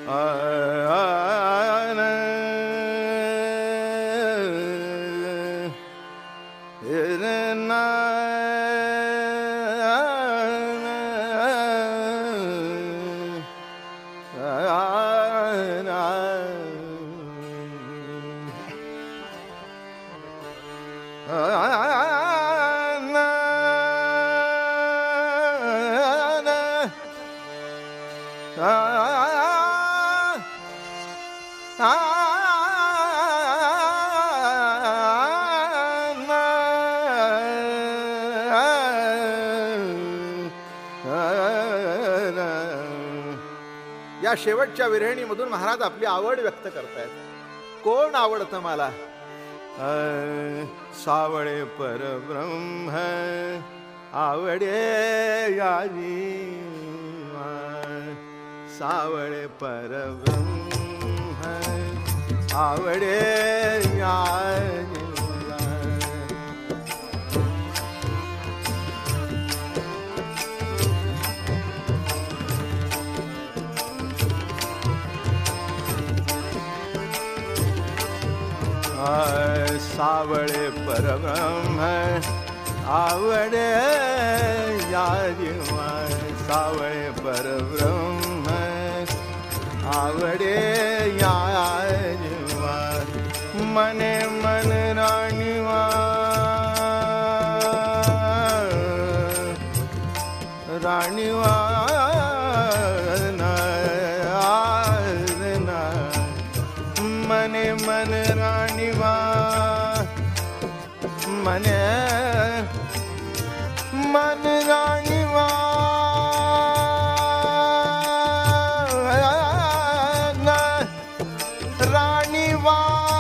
या शेवटच्या विरहिणीमधून महाराज आपली आवड व्यक्त करतायत. कोण आवडतं मला? सावळे परब्रह्म आवडे याजी, सावळे परब्रह्म आवडे याजी. सावळे परब्रह्म आवडे याजी, सावळे परब्रह्म आवडे याजी. मने मन राणीवा राणीवा मने मन राणीवा मने मन राणीवा राणीवा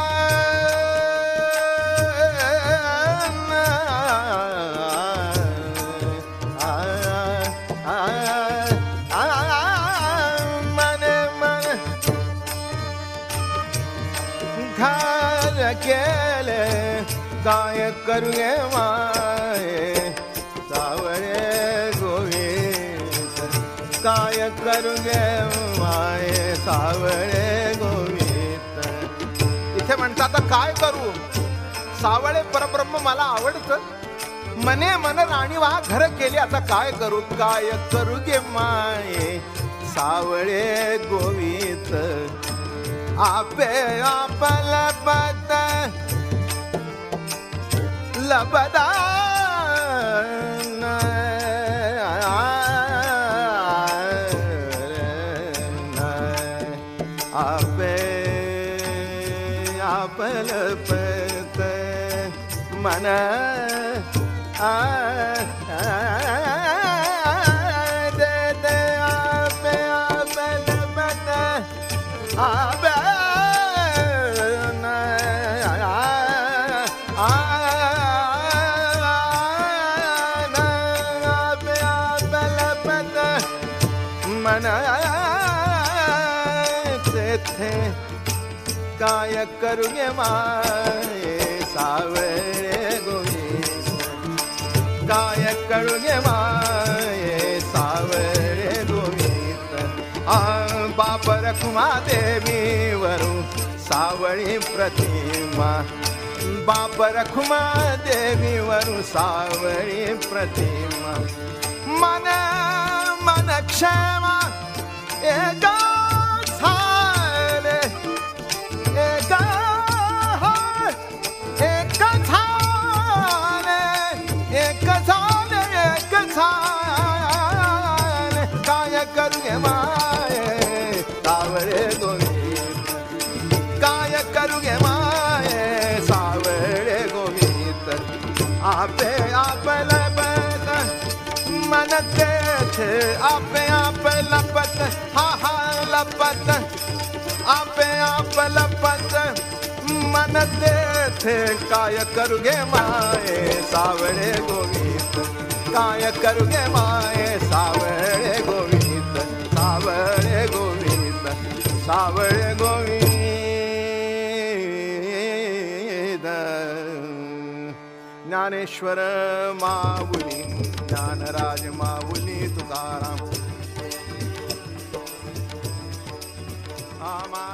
केले काय करूये माये सावळे गोविंद, काय करूये माये सावळे गोविंद. इथे म्हणतात आता काय करू? सावळे परब्रह्म मला आवडतं, मने मन राणीवा घर केले, आता काय करू? काय करू गे माये सावळे गोविंद. आपे आप लपत लपदा आपे आप लपत मन दे दे आपे आप लपत आपे काय करूये माये सावळे गोविंद, काय करूये माये सावळे गोविंद. बाप रखुमा देवी वरून सावळी प्रतिमा, बाप रखुमा देवी वरून सावळी प्रतिमा. मन मन क्षमा एक झाले, एक एक झाले, एक झाले, एक झाले. काय करूये माये सावळे गोविंद, काय करूये माये सावळे गोविंद. आपे आप लपत मन तेथे, आपे आप लपत हा हा लपत, आपे आप लपत मन तेथे. काय करूगे माये सावळे गोविंद, काय करूगे माये सावळे गोविंद, सावळे गोविंद, सावळे गोविंद. ज्ञानेश्वर माऊली, ज्ञानराज माऊली तुकाराम. आम्हा